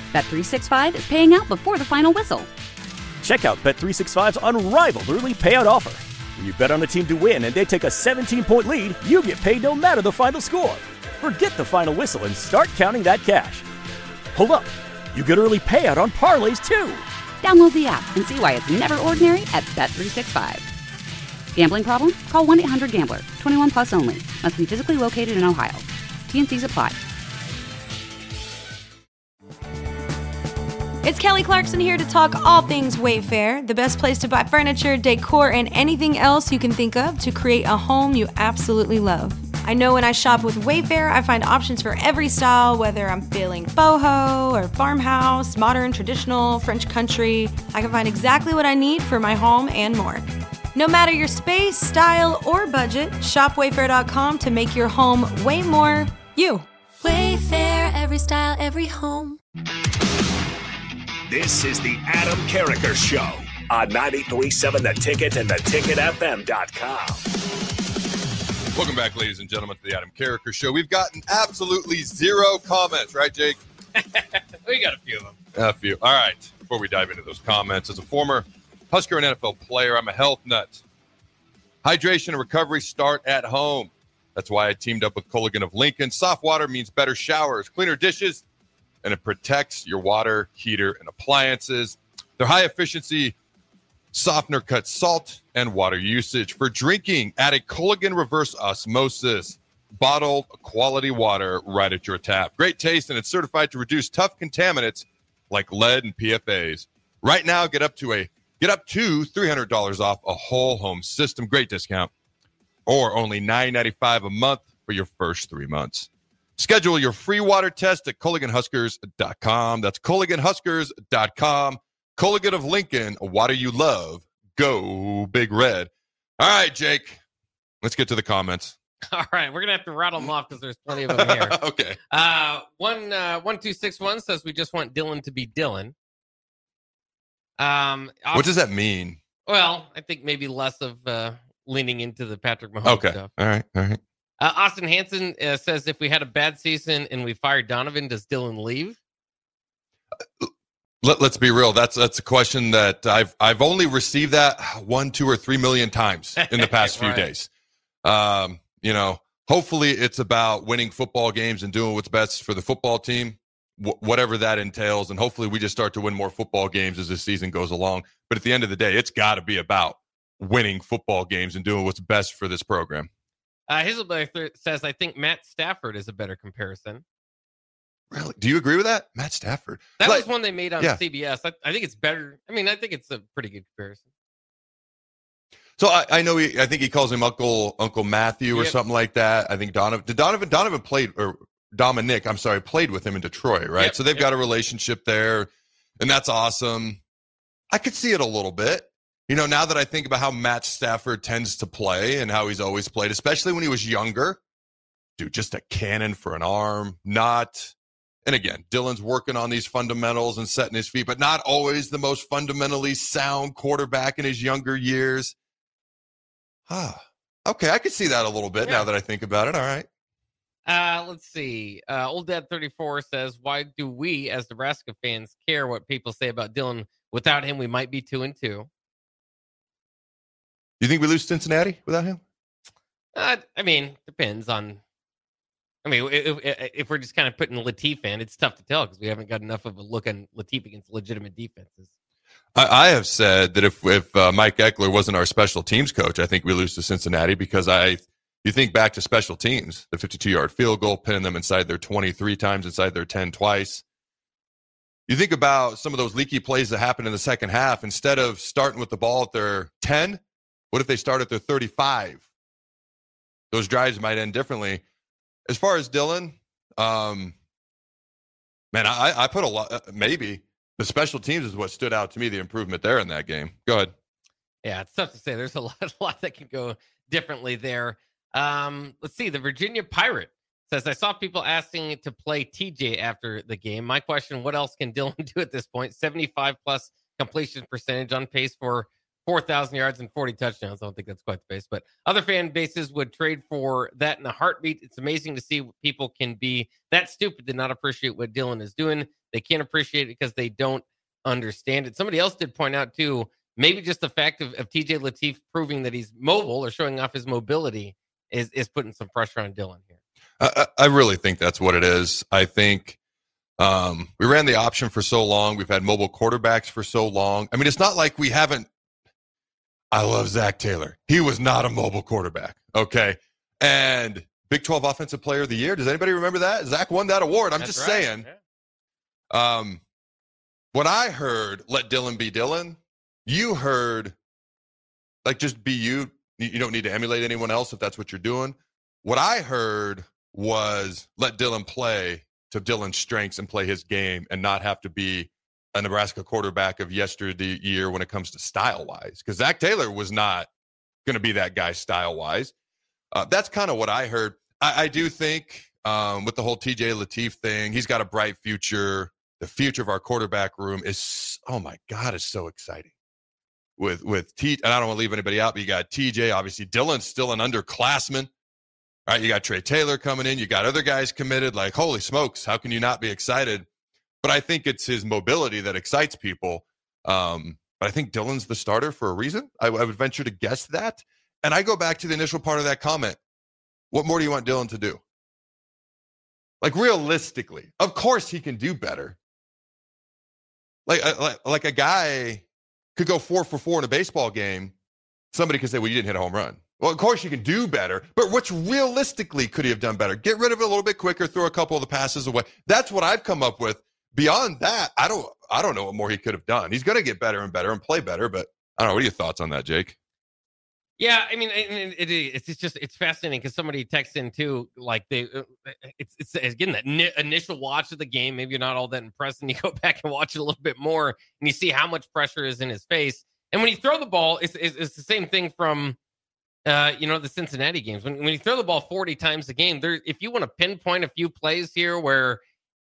Bet365 is paying out before the final whistle. Check out Bet365's unrivaled early payout offer. When you bet on a team to win and they take a 17-point lead, you get paid no matter the final score. Forget the final whistle and start counting that cash. Hold up. You get early payout on parlays, too. Download the app and see why it's never ordinary at Bet365. Gambling problem? Call 1-800-GAMBLER. 21 plus only. Must be physically located in Ohio. T&Cs apply. It's Kelly Clarkson here to talk all things Wayfair, the best place to buy furniture, decor, and anything else you can think of to create a home you absolutely love. I know when I shop with Wayfair, I find options for every style, whether I'm feeling boho or farmhouse, modern, traditional, French country. I can find exactly what I need for my home and more. No matter your space, style, or budget, shop Wayfair.com to make your home way more you. Wayfair, every style, every home. This is the Adam Carricker Show on 93.7 The Ticket and theticketfm.com. Welcome back, ladies and gentlemen, to the Adam Carricker Show. We've gotten absolutely zero comments, right, Jake? We got a few of them. A few. All right. Before we dive into those comments, as a former Husker and NFL player, I'm a health nut. Hydration and recovery start at home. That's why I teamed up with Culligan of Lincoln. Soft water means better showers, cleaner dishes, and it protects your water, heater, and appliances. Their high-efficiency softener cuts salt and water usage. For drinking, add a Culligan reverse osmosis, bottled quality water right at your tap. Great taste, and it's certified to reduce tough contaminants like lead and PFAs. Right now, get up to $300 off a whole home system. Great discount. Or only $9.95 a month for your first 3 months. Schedule your free water test at CulliganHuskers.com. That's CulliganHuskers.com. Culligan of Lincoln, water you love. Go Big Red. All right, Jake, let's get to the comments. All right, we're going to have to rattle them off because there's plenty of them here. Okay. 1261 says we just want Dylan to be Dylan. What does that mean? Well, I think maybe less of leaning into the Patrick Mahomes stuff. All right. Austin Hansen says if we had a bad season and we fired Donovan, does Dylan leave? Let's be real. That's a question that I've only received that 1, 2, or 3 million times in the past few days. Hopefully it's about winning football games and doing what's best for the football team, whatever that entails. And hopefully we just start to win more football games as this season goes along. But at the end of the day, it's got to be about winning football games and doing what's best for this program. Hazelberg says, I think Matt Stafford is a better comparison. Really? Do you agree with that? Matt Stafford. That was one they made on CBS. I think it's better. I mean, I think it's a pretty good comparison. So I know I think he calls him Uncle Matthew or something like that. I think Dominic played with him in Detroit, right? Yep, so they've got a relationship there, and that's awesome. I could see it a little bit. Now that I think about how Matt Stafford tends to play and how he's always played, especially when he was younger, dude, just a cannon for an arm, and again, Dylan's working on these fundamentals and setting his feet, but not always the most fundamentally sound quarterback in his younger years. Okay, I could see that a little bit now that I think about it. All right. Let's see. Old Dad 34 says, why do we as Nebraska fans care what people say about Dylan? Without him, we might be 2-2. You think we lose Cincinnati without him? Depends on. If we're just kind of putting Latif in, it's tough to tell because we haven't got enough of a look on Latif against legitimate defenses. I have said that if Mike Eckler wasn't our special teams coach, I think we lose to Cincinnati because you think back to special teams, the 52-yard field goal, pinning them inside their 23 times, inside their 10 twice. You think about some of those leaky plays that happened in the second half. Instead of starting with the ball at their 10, what if they start at their 35? Those drives might end differently. As far as Dylan, I put a lot, maybe. The special teams is what stood out to me, the improvement there in that game. Go ahead. Yeah, it's tough to say. There's a lot that can go differently there. Let's see. The Virginia Pirate says, I saw people asking to play TJ after the game. My question, what else can Dylan do at this point? 75-plus completion percentage, on pace for 4,000 yards and 40 touchdowns. I don't think that's quite the base, but other fan bases would trade for that in a heartbeat. It's amazing to see people can be that stupid to not appreciate what Dillon is doing. They can't appreciate it because they don't understand it. Somebody else did point out, too, maybe just the fact of TJ Lateef proving that he's mobile or showing off his mobility is putting some pressure on Dillon here. I really think that's what it is. I think we ran the option for so long. We've had mobile quarterbacks for so long. I mean, it's not like we haven't. I love Zach Taylor. He was not a mobile quarterback, okay? And Big 12 Offensive Player of the Year. Does anybody remember that? Zach won that award. I'm just saying. Yeah. When I heard let Dillon be Dillon, you heard, like, just be you. You don't need to emulate anyone else if that's what you're doing. What I heard was let Dillon play to Dillon's strengths and play his game and not have to be a Nebraska quarterback of yesteryear when it comes to style-wise. Because Zach Taylor was not going to be that guy style-wise. That's kind of what I heard. I do think with the whole TJ Lateef thing, he's got a bright future. The future of our quarterback room is, oh my God, is so exciting. With T, and I don't want to leave anybody out, but you got TJ, obviously Dillon's still an underclassman. All right, you got Trey Taylor coming in. You got other guys committed. Like, holy smokes, how can you not be excited? But I think it's his mobility that excites people. But I think Dillon's the starter for a reason. I would venture to guess that. And I go back to the initial part of that comment. What more do you want Dillon to do? Like, realistically, of course he can do better. Like a guy could go 4 for 4 in a baseball game. Somebody could say, well, you didn't hit a home run. Well, of course you can do better, but what's realistically could he have done better? Get rid of it a little bit quicker, throw a couple of the passes away. That's what I've come up with. Beyond that, I don't know what more he could have done. He's going to get better and better and play better, but I don't know. What are your thoughts on that, Jake? Yeah, I mean, it's fascinating because somebody texts in too, like it's again that initial watch of the game. Maybe you're not all that impressed, and you go back and watch it a little bit more, and you see how much pressure is in his face. And when you throw the ball, it's the same thing from the Cincinnati games. When you throw the ball 40 times a game, if you want to pinpoint a few plays here where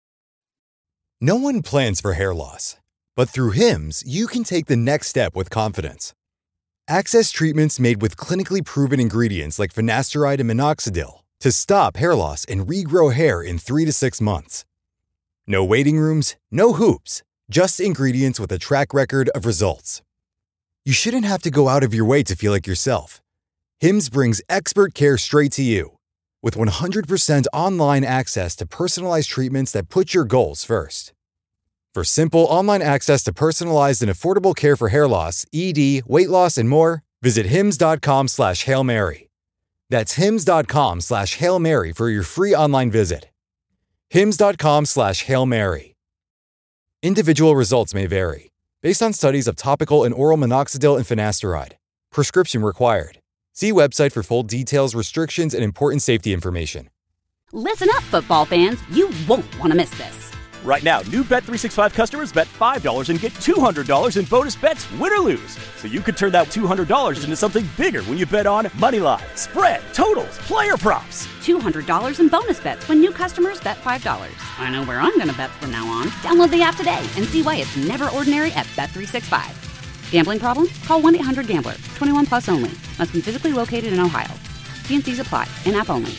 no one plans for hair loss, but through Hims, you can take the next step with confidence. Access treatments made with clinically proven ingredients like finasteride and minoxidil to stop hair loss and regrow hair in 3 to 6 months. No waiting rooms, no hoops, just ingredients with a track record of results. You shouldn't have to go out of your way to feel like yourself. Hims brings expert care straight to you. With 100% online access to personalized treatments that put your goals first. For simple online access to personalized and affordable care for hair loss, ED, weight loss, and more, visit hims.com/Hail Mary. That's hims.com/Hail Mary for your free online visit. hims.com/Hail Mary. Individual results may vary, based on studies of topical and oral minoxidil and finasteride. Prescription required. See website for full details, restrictions, and important safety information. Listen up, football fans. You won't want to miss this. Right now, new Bet365 customers bet $5 and get $200 in bonus bets, win or lose. So you could turn that $200 into something bigger when you bet on moneyline, spread, totals, player props. $200 in bonus bets when new customers bet $5. I know where I'm going to bet from now on. Download the app today and see why it's never ordinary at Bet365. Gambling problem? Call 1-800-GAMBLER. 21 plus only. Must be physically located in Ohio. T&Cs apply. In-app only.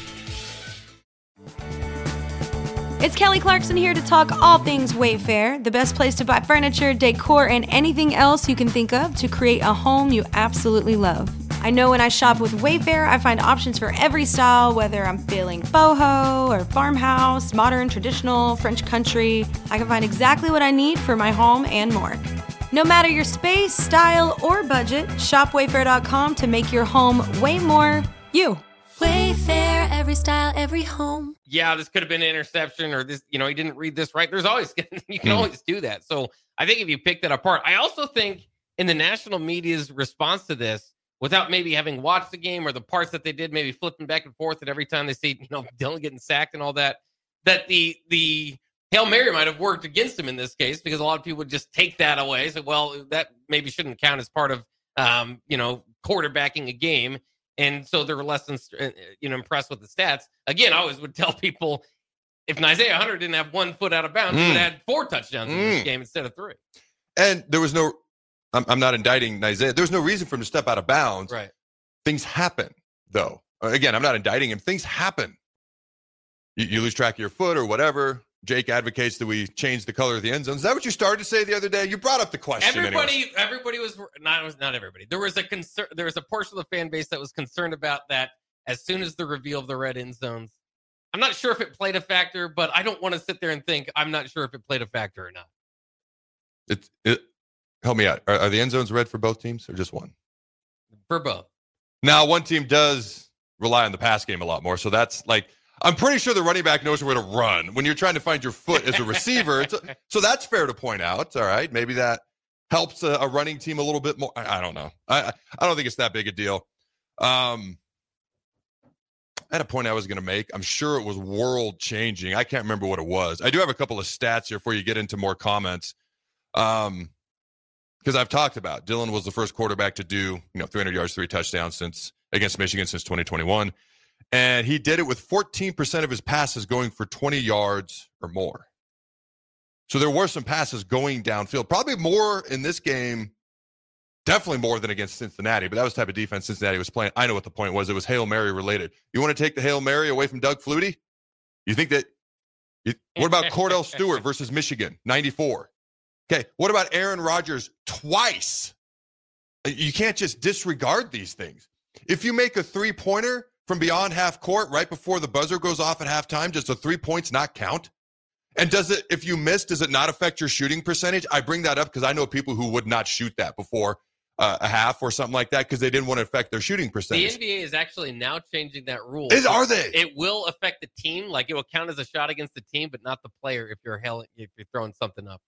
It's Kelly Clarkson here to talk all things Wayfair, the best place to buy furniture, decor, and anything else you can think of to create a home you absolutely love. I know when I shop with Wayfair, I find options for every style, whether I'm feeling boho or farmhouse, modern, traditional, French country. I can find exactly what I need for my home and more. No matter your space, style, or budget, shop Wayfair.com to make your home way more you. Wayfair, every style, every home. Yeah, this could have been an interception, or this, he didn't read this right. There's always, you can always do that. So I think if you pick that apart, I also think in the national media's response to this, without maybe having watched the game or the parts that they did, maybe flipping back and forth, and every time they see, Dillon getting sacked and all that, that the Hail Mary might have worked against him in this case, because a lot of people would just take that away. So, well, that maybe shouldn't count as part of, quarterbacking a game. And so they're less than, impressed with the stats. Again, I always would tell people, if Isaiah Hunter didn't have 1 foot out of bounds, he would have had 4 touchdowns in this game instead of 3. And there was no I'm not indicting Isaiah. There's no reason for him to step out of bounds. Right. Things happen, though. Again, I'm not indicting him. Things happen. You lose track of your foot or whatever. Jake advocates that we change the color of the end zone. Is that what you started to say the other day? You brought up the question. Everybody was not everybody. There was a concern. There was a portion of the fan base that was concerned about that as soon as the reveal of the red end zones. I'm not sure if it played a factor, but I don't want to sit there and think I'm not sure if it played a factor or not. Help me out. Are the end zones red for both teams or just one? For both. Now, one team does rely on the pass game a lot more, so that's like. I'm pretty sure the running back knows where to run when you're trying to find your foot as a receiver. So that's fair to point out. All right. Maybe that helps a running team a little bit more. I don't know. I don't think it's that big a deal. I had a point I was going to make. I'm sure it was world changing. I can't remember what it was. I do have a couple of stats here before you get into more comments. Because I've talked about Dillon was the first quarterback to do 300 yards, 3 touchdowns against Michigan since 2021. And he did it with 14% of his passes going for 20 yards or more. So there were some passes going downfield, probably more in this game, definitely more than against Cincinnati, but that was the type of defense Cincinnati was playing. I know what the point was. It was Hail Mary related. You want to take the Hail Mary away from Doug Flutie? You think that what about Cordell Stewart versus Michigan, 94? Okay, what about Aaron Rodgers twice? You can't just disregard these things. If you make a three-pointer from beyond half court right before the buzzer goes off at halftime, does the 3 points not count? And if you miss, does it not affect your shooting percentage? I bring that up because I know people who would not shoot that before a half or something like that because they didn't want to affect their shooting percentage. The NBA is actually now changing that rule. Are they? It will affect the team. Like it will count as a shot against the team, but not the player if you're throwing something up.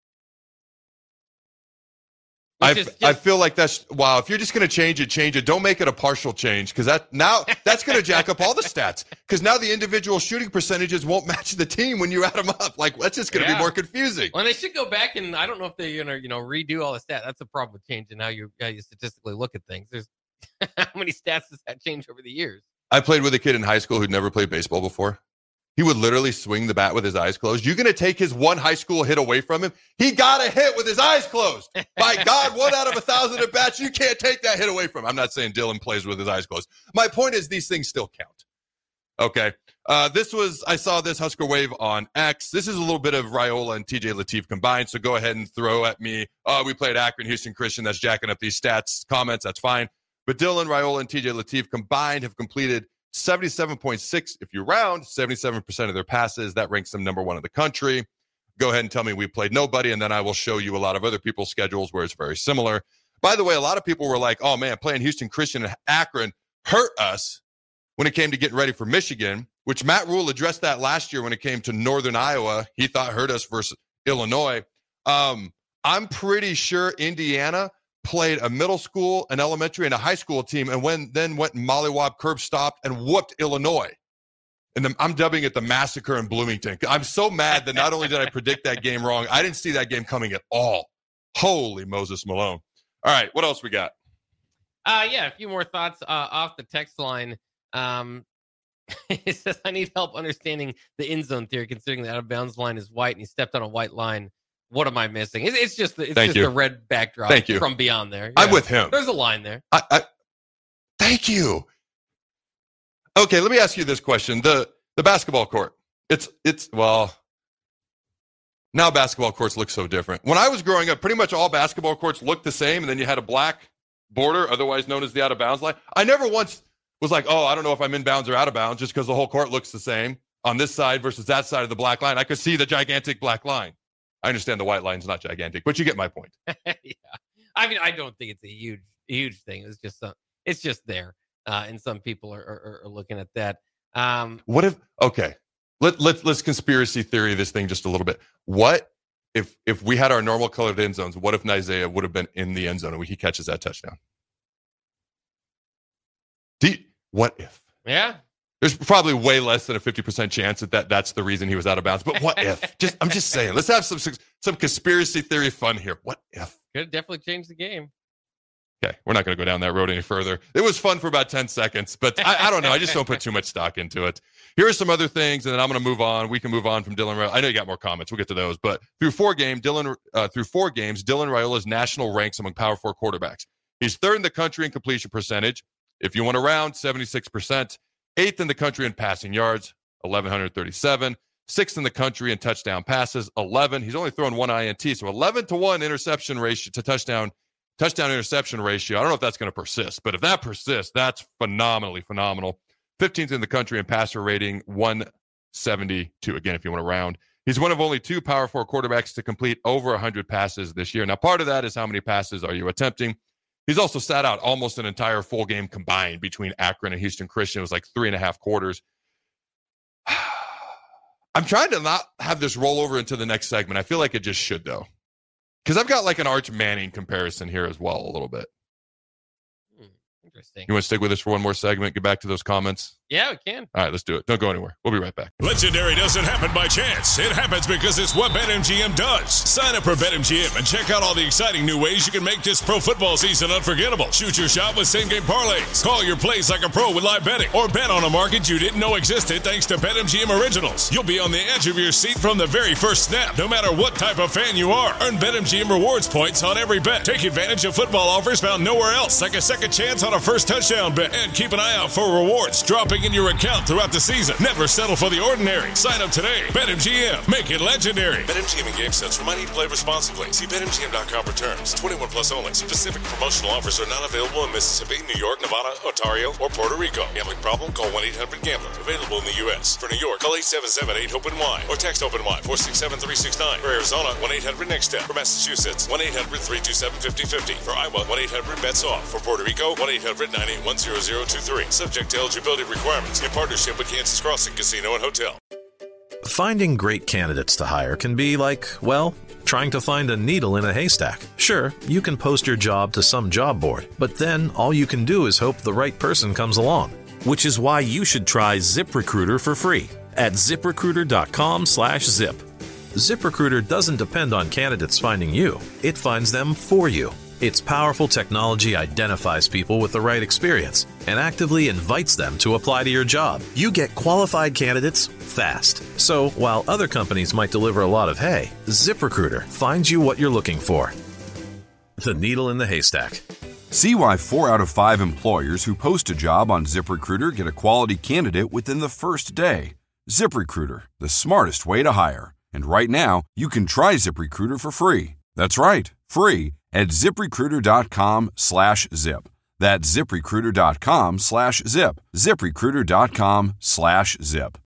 I feel like that's wow. If you're just going to change it. Don't make it a partial change because that's going to jack up all the stats. Because now the individual shooting percentages won't match the team when you add them up. Like that's just going to be more confusing. Well, they should go back and I don't know if they're going to redo all the stats. That's the problem with changing how you statistically look at things. There's how many stats does that change over the years? I played with a kid in high school who'd never played baseball before. He would literally swing the bat with his eyes closed. You're going to take his one high school hit away from him? He got a hit with his eyes closed. My God, 1 out of 1,000 at bats. You can't take that hit away from him. I'm not saying Dillon plays with his eyes closed. My point is these things still count. Okay. I saw this Husker Wave on X. This is a little bit of Raiola and TJ Lateef combined. So go ahead and throw at me. We played Akron, Houston Christian. That's jacking up these stats, comments. That's fine. But Dillon, Raiola, and TJ Lateef combined have completed 77.6, if you round, 77% of their passes. That ranks them number 1 in the country. Go ahead and tell me we played nobody, and then I will show you a lot of other people's schedules where it's very similar. By the way, a lot of people were like, oh, man, playing Houston Christian and Akron hurt us when it came to getting ready for Michigan, which Matt Rule addressed that last year when it came to Northern Iowa. He thought hurt us versus Illinois. I'm pretty sure Indiana played a middle school, an elementary, and a high school team, and then went mollywop, curb stopped, and whooped Illinois. And I'm dubbing it the massacre in Bloomington. I'm so mad that not only did I predict that game wrong, I didn't see that game coming at all. Holy Moses Malone. All right, what else we got? A few more thoughts off the text line. It says, I need help understanding the end zone theory, considering the out-of-bounds line is white and he stepped on a white line. What am I missing? It's just the red backdrop from beyond there. I'm with him. There's a line there. Thank you. Okay, let me ask you this question. The basketball court. Now basketball courts look so different. When I was growing up, pretty much all basketball courts looked the same, and then you had a black border, otherwise known as the out-of-bounds line. I never once was like, I don't know if I'm in bounds or out of bounds, just because the whole court looks the same on this side versus that side of the black line. I could see the gigantic black line. I understand the white line's not gigantic, but you get my point. Yeah. I mean, I don't think it's a huge thing. It's just there. And some people are looking at that. What if, okay, let's conspiracy theory this thing just a little bit. What if we had our normal colored end zones, what if Isaiah would have been in the end zone and he catches that touchdown? What if? Yeah. There's probably way less than a 50% chance that's the reason he was out of bounds. But what if? I'm just saying. Let's have some conspiracy theory fun here. What if? Could definitely change the game. Okay, we're not going to go down that road any further. It was fun for about 10 seconds, but I don't know. I just don't put too much stock into it. Here are some other things, and then I'm going to move on. We can move on from Dylan Raiola. I know you got more comments. We'll get to those. But through four games, Dylan Raiola's national ranks among Power 4 quarterbacks. He's third in the country in completion percentage. If you want to round, 76%. Eighth in the country in passing yards, 1,137. Sixth in the country in touchdown passes, 11. He's only thrown one INT, so 11-1 interception ratio to touchdown interception ratio. I don't know if that's going to persist, but if that persists, that's phenomenal. 15th in the country in passer rating, 172. Again, if you want to round. He's one of only two Power 4 quarterbacks to complete over 100 passes this year. Now, part of that is how many passes are you attempting? He's also sat out almost an entire full game combined between Akron and Houston Christian. It was like 3.5 quarters. I'm trying to not have this roll over into the next segment. I feel like it just should, though. Because I've got like an Arch Manning comparison here as well a little bit. Interesting. You want to stick with us for one more segment? Get back to those comments? Yeah, we can. All right, let's do it. Don't go anywhere. We'll be right back. Legendary doesn't happen by chance. It happens because it's what BetMGM does. Sign up for BetMGM and check out all the exciting new ways you can make this pro football season unforgettable. Shoot your shot with same-game parlays. Call your plays like a pro with live betting. Or bet on a market you didn't know existed thanks to BetMGM Originals. You'll be on the edge of your seat from the very first snap, no matter what type of fan you are. Earn BetMGM rewards points on every bet. Take advantage of football offers found nowhere else, like a second chance on a first touchdown bet. And keep an eye out for rewards dropping in your account throughout the season. Never settle for the ordinary. Sign up today. BetMGM. Make it legendary. BetMGM and GameSense remind you to play responsibly. See BetMGM.com for terms. 21 plus only. Specific promotional offers are not available in Mississippi, New York, Nevada, Ontario, or Puerto Rico. Gambling problem? Call 1-800-GAMBLER. Available in the U.S. For New York, call 877-8-HOPE-NY or text OPEN-Y 467-369. For Arizona, 1-800-NEXT-STEP. For Massachusetts, 1-800-327-5050. For Iowa, 1-800-BETS-OFF. For Puerto Rico, 1-800-981-0023. Subject to eligibility requirements. In partnership with Kansas Crossing Casino and Hotel. Finding great candidates to hire can be like, well, trying to find a needle in a haystack. Sure, you can post your job to some job board, but then all you can do is hope the right person comes along. Which is why you should try ZipRecruiter for free at ZipRecruiter.com/zip. ZipRecruiter doesn't depend on candidates finding you. It finds them for you. Its powerful technology identifies people with the right experience and actively invites them to apply to your job. You get qualified candidates fast. So while other companies might deliver a lot of hay, ZipRecruiter finds you what you're looking for. The needle in the haystack. See why 4 out of 5 employers who post a job on ZipRecruiter get a quality candidate within the first day. ZipRecruiter, the smartest way to hire. And right now, you can try ZipRecruiter for free. That's right, free at ZipRecruiter.com/zip. That's ZipRecruiter.com/zip. ZipRecruiter.com/zip.